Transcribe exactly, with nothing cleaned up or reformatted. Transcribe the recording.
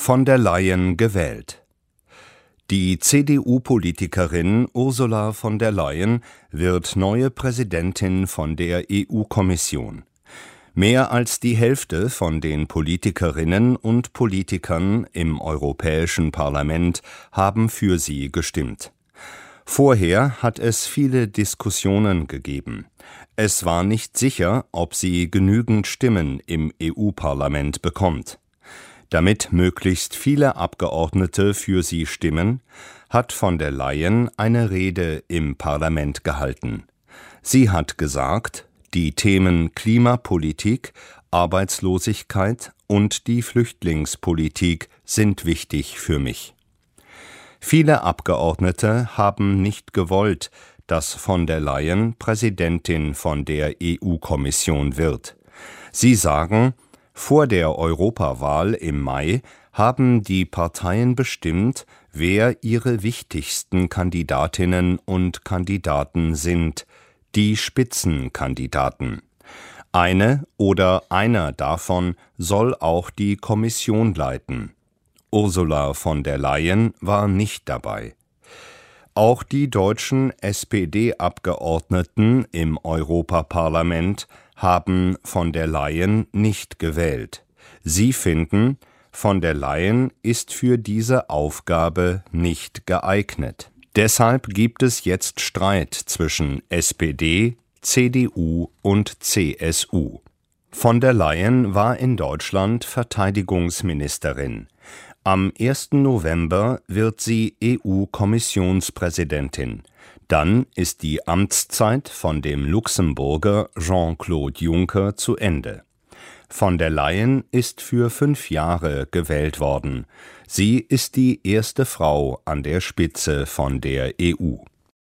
Von der Leyen gewählt. Die C D U-Politikerin Ursula von der Leyen wird neue Präsidentin von der E U-Kommission. Mehr als die Hälfte von den Politikerinnen und Politikern im Europäischen Parlament haben für sie gestimmt. Vorher hat es viele Diskussionen gegeben. Es war nicht sicher, ob sie genügend Stimmen im E U-Parlament bekommt. Damit möglichst viele Abgeordnete für sie stimmen, hat von der Leyen eine Rede im Parlament gehalten. Sie hat gesagt, die Themen Klimapolitik, Arbeitslosigkeit und die Flüchtlingspolitik sind wichtig für mich. Viele Abgeordnete haben nicht gewollt, dass von der Leyen Präsidentin von der E U-Kommission wird. Sie sagen, vor der Europawahl im Mai haben die Parteien bestimmt, wer ihre wichtigsten Kandidatinnen und Kandidaten sind, die Spitzenkandidaten. Eine oder einer davon soll auch die Kommission leiten. Ursula von der Leyen war nicht dabei. Auch die deutschen S P D-Abgeordneten im Europaparlament haben von der Leyen nicht gewählt. Sie finden, von der Leyen ist für diese Aufgabe nicht geeignet. Deshalb gibt es jetzt Streit zwischen S P D, C D U und C S U. Von der Leyen war in Deutschland Verteidigungsministerin. Am ersten November wird sie E U-Kommissionspräsidentin. Dann ist die Amtszeit von dem Luxemburger Jean-Claude Juncker zu Ende. Von der Leyen ist für fünf Jahre gewählt worden. Sie ist die erste Frau an der Spitze von der E U.